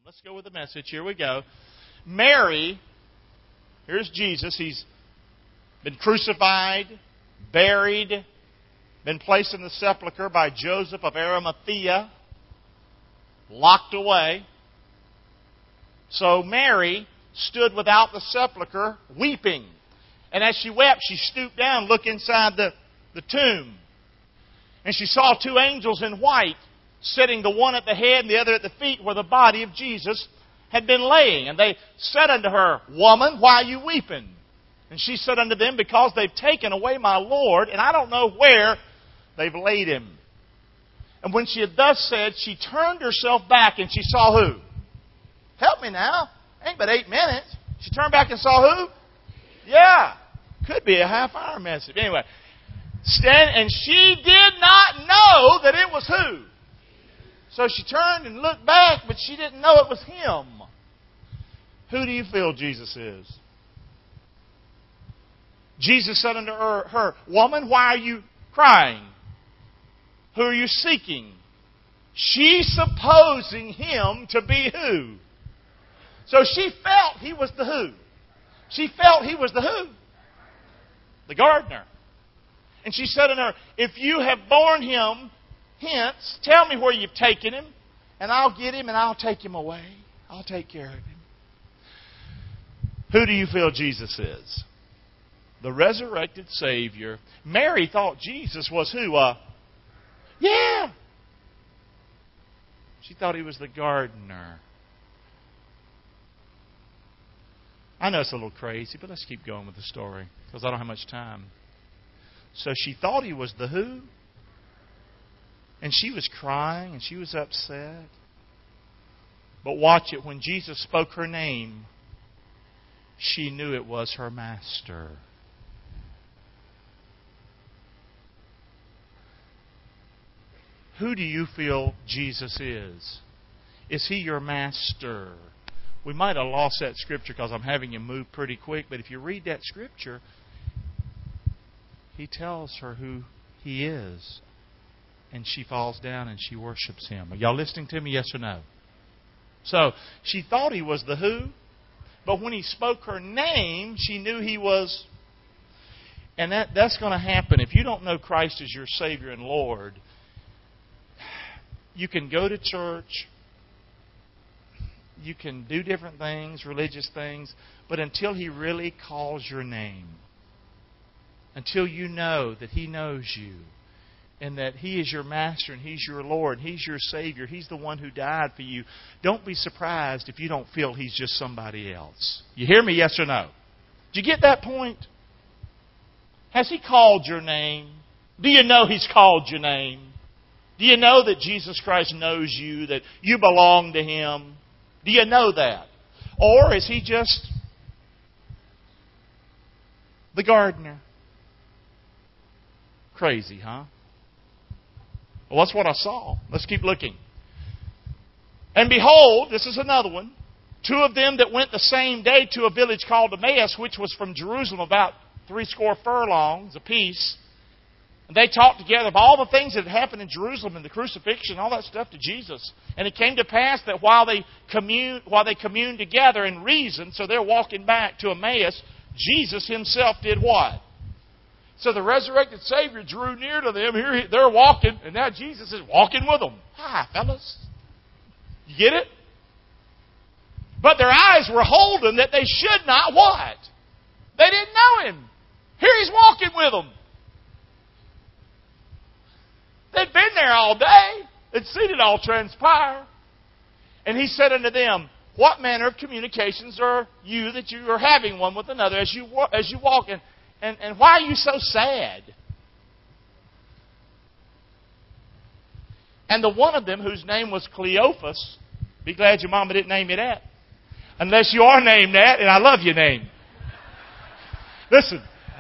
Let's go with the message. Here we go. Mary, here's Jesus. He's been crucified, buried, been placed in the sepulchre by Joseph of Arimathea, locked away. So Mary stood without the sepulchre weeping. And as she wept, she stooped down, looked inside the tomb. And she saw two angels in white sitting, the one at the head and the other at the feet, where the body of Jesus had been laying. And they said unto her, Woman, why are you weeping? And she said unto them, Because they've taken away my Lord, and I don't know where they've laid Him. And when she had thus said, she turned herself back, and she saw who? Help me now. Ain't but 8 minutes. She turned back and saw who? Yeah. Could be a half-hour message. Anyway. And she did not know that it was who? So she turned and looked back, but she didn't know it was Him. Who do you feel Jesus is? Jesus said unto her, Woman, why are you crying? Who are you seeking? She supposing Him to be who? So she felt He was the who? She felt He was the who? The gardener. And she said unto her, If you have borne Him, hence, tell me where you've taken Him, and I'll get Him and I'll take Him away. I'll take care of Him. Who do you feel Jesus is? The resurrected Savior. Mary thought Jesus was who? Yeah. She thought He was the gardener. I know it's a little crazy, but let's keep going with the story, because I don't have much time. So she thought He was the who? And she was crying and she was upset. But watch it. When Jesus spoke her name, she knew it was her Master. Who do you feel Jesus is? Is He your Master? We might have lost that scripture because I'm having you move pretty quick. But if you read that scripture, He tells her who He is. And she falls down and she worships Him. Are y'all listening to me, yes or no? So, she thought He was the who. But when He spoke her name, she knew He was. And that's going to happen. If you don't know Christ as your Savior and Lord, you can go to church. You can do different things, religious things. But until He really calls your name, until you know that He knows you, and that He is your Master, and He's your Lord, and He's your Savior, He's the one who died for you, don't be surprised if you don't feel He's just somebody else. You hear me, yes or no? Did you get that point? Has He called your name? Do you know He's called your name? Do you know that Jesus Christ knows you, that you belong to Him? Do you know that? Or is He just the gardener? Crazy, huh? Well, that's what I saw. Let's keep looking. And behold, this is another one. Two of them that went the same day to a village called Emmaus, which was from Jerusalem about 80 furlongs apiece. And they talked together of all the things that had happened in Jerusalem and the crucifixion, all that stuff to Jesus. And it came to pass that while they communed together and reasoned, so they're walking back to Emmaus, Jesus Himself did what? So the resurrected Savior drew near to them. Here they're walking, and now Jesus is walking with them. Hi, fellas. You get it? But their eyes were holden that they should not what? They didn't know Him. Here He's walking with them. They'd been there all day. They'd seen it all transpire. And He said unto them, What manner of communications are you that you are having one with another as you walk? And why are you so sad? And the one of them, whose name was Cleophas, be glad your mama didn't name you that. Unless you are named that, and I love your name. Listen.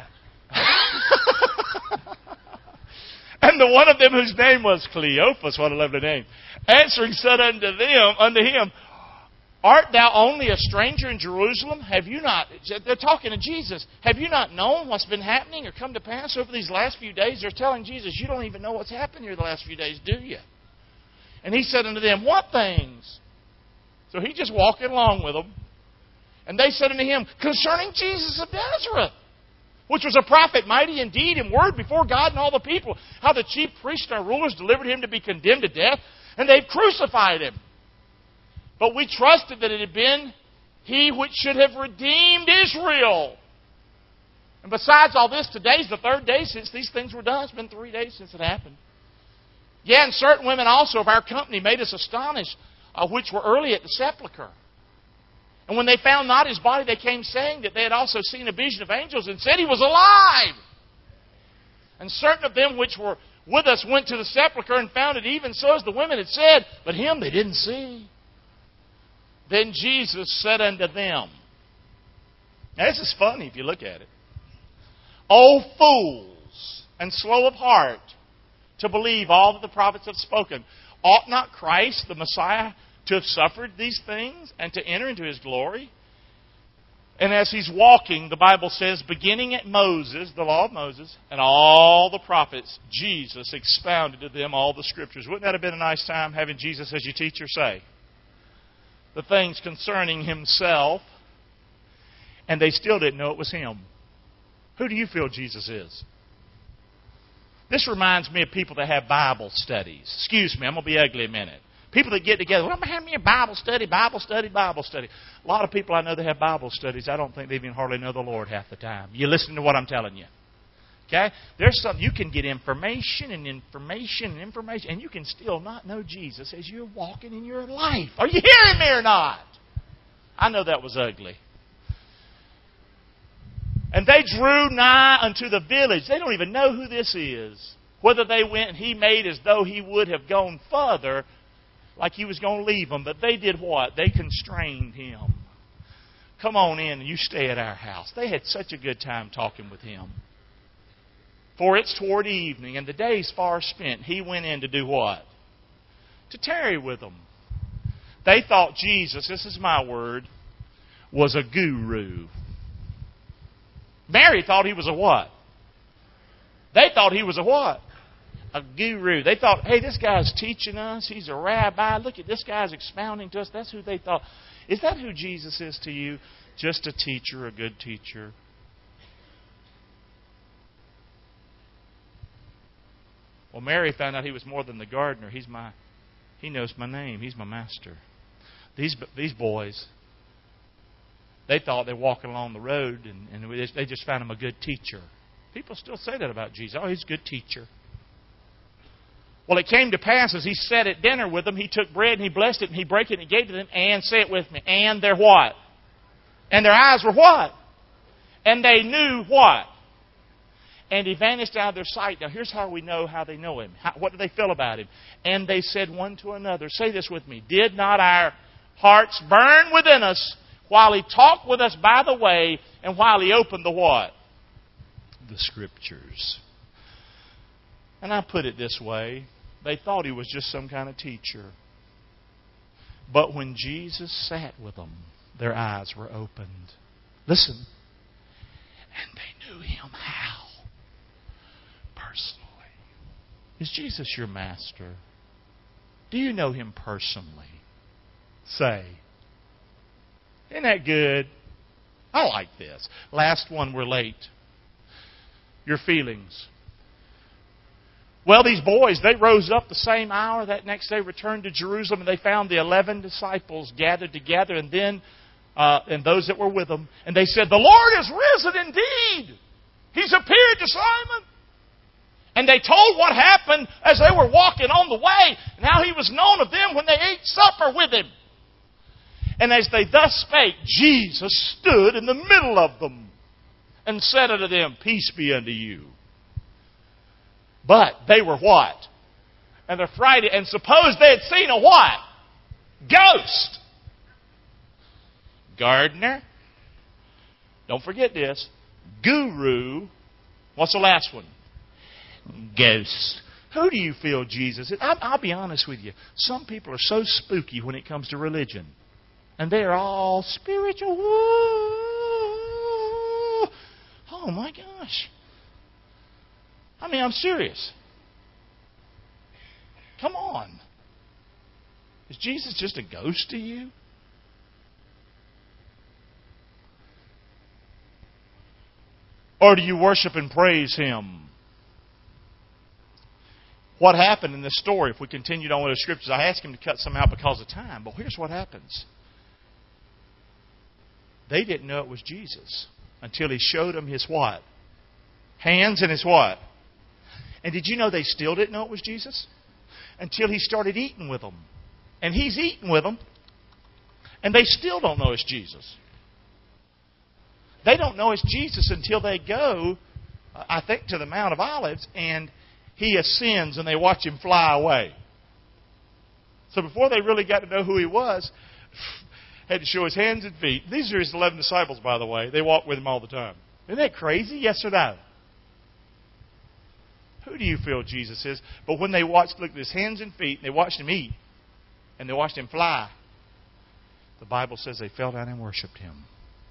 And the one of them whose name was Cleophas, what a lovely name, answering said unto him, Art thou only a stranger in Jerusalem? Have you not, they're talking to Jesus, have you not known what's been happening or come to pass over these last few days? They're telling Jesus, you don't even know what's happened here the last few days, do you? And He said unto them, What things? So he just walking along with them. And they said unto him, concerning Jesus of Nazareth, which was a prophet, mighty in deed and word before God and all the people, how the chief priests and our rulers delivered him to be condemned to death, and they've crucified him. But we trusted that it had been he which should have redeemed Israel. And besides all this, today's the third day since these things were done. It's been 3 days since it happened. Yeah, and certain women also of our company made us astonished, which were early at the sepulchre. And when they found not his body, they came saying that they had also seen a vision of angels and said he was alive. And certain of them which were with us went to the sepulchre and found it even so as the women had said, but him they didn't see. Then Jesus said unto them, now this is funny if you look at it, O fools, and slow of heart, to believe all that the prophets have spoken. Ought not Christ, the Messiah, to have suffered these things and to enter into His glory? And as He's walking, the Bible says, beginning at Moses, the law of Moses, and all the prophets, Jesus expounded to them all the Scriptures. Wouldn't that have been a nice time having Jesus as your teacher say the things concerning Himself, and they still didn't know it was Him? Who do you feel Jesus is? This reminds me of people that have Bible studies. Excuse me, I'm going to be ugly a minute. People that get together, well, I'm going to have me a Bible study, Bible study, Bible study. A lot of people I know that have Bible studies, I don't think they even hardly know the Lord half the time. You listen to what I'm telling you. Okay? There's something, you can get information and information and information, and you can still not know Jesus as you're walking in your life. Are you hearing me or not? I know that was ugly. And they drew nigh unto the village. They don't even know who this is. Whether they went and He made as though He would have gone further, like He was going to leave them. But they did what? They constrained Him. Come on in and you stay at our house. They had such a good time talking with Him. For it's toward evening, and the day's far spent. He went in to do what? To tarry with them. They thought Jesus, this is my word, was a guru. Mary thought He was a what? They thought He was a what? A guru. They thought, hey, this guy's teaching us. He's a rabbi. Look at this guy's expounding to us. That's who they thought. Is that who Jesus is to you? Just a teacher, a good teacher? Well, Mary found out He was more than the gardener. He knows my name. He's my master. These boys, they thought they were walking along the road and they just found Him a good teacher. People still say that about Jesus. Oh, He's a good teacher. Well, it came to pass as He sat at dinner with them, He took bread and He blessed it and He broke it and He gave it to them. And say it with me. And their what? And their eyes were what? And they knew what? And He vanished out of their sight. Now, here's how we know how they know Him. What do they feel about Him? And they said one to another, say this with me, did not our hearts burn within us while He talked with us by the way and while He opened the what? The Scriptures. And I put it this way, they thought He was just some kind of teacher. But when Jesus sat with them, their eyes were opened. Listen. And they knew Him how? Personally. Is Jesus your master? Do you know Him personally? Say. Isn't that good? I like this. Last one, we're late. Your feelings. Well, these boys, they rose up the same hour. That next day returned to Jerusalem, and they found the 11 disciples gathered together, and then and those that were with them. And they said, the Lord is risen indeed. He's appeared to Simon. And they told what happened as they were walking on the way, and how He was known of them when they ate supper with Him. And as they thus spake, Jesus stood in the middle of them and said unto them, peace be unto you. But they were what? And they're frightened. And suppose they had seen a what? Ghost. Gardener. Don't forget this. Guru. What's the last one? Ghost. Who do you feel Jesus is? I'll be honest with you. Some people are so spooky when it comes to religion. And they're all spiritual. Oh my gosh. I mean, I'm serious. Come on. Is Jesus just a ghost to you? Or do you worship and praise Him? What happened in this story, if we continued on with the Scriptures, I asked him to cut some out because of time, but here's what happens. They didn't know it was Jesus until He showed them His what? Hands and His what? And did you know they still didn't know it was Jesus? Until He started eating with them. And He's eating with them. And they still don't know it's Jesus. They don't know it's Jesus until they go, I think, to the Mount of Olives, and He ascends and they watch Him fly away. So before they really got to know who He was, had to show His hands and feet. These are His 11 disciples, by the way. They walk with Him all the time. Isn't that crazy? Yes or no? Who do you feel Jesus is? But when they looked at His hands and feet, and they watched Him eat, and they watched Him fly, the Bible says they fell down and worshipped Him.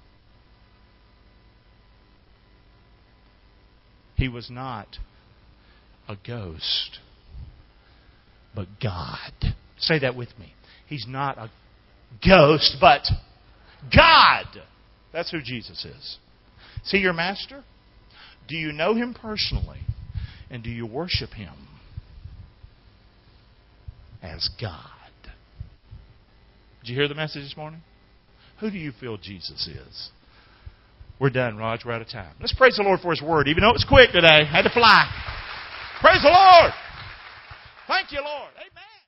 He was not a ghost, but God. Say that with me. He's not a ghost, but God. That's who Jesus is. See your Master? Do you know Him personally? And do you worship Him as God? Did you hear the message this morning? Who do you feel Jesus is? We're done, Raj. We're out of time. Let's praise the Lord for His Word. Even though it was quick today, I had to fly. Praise the Lord. Thank you, Lord. Amen.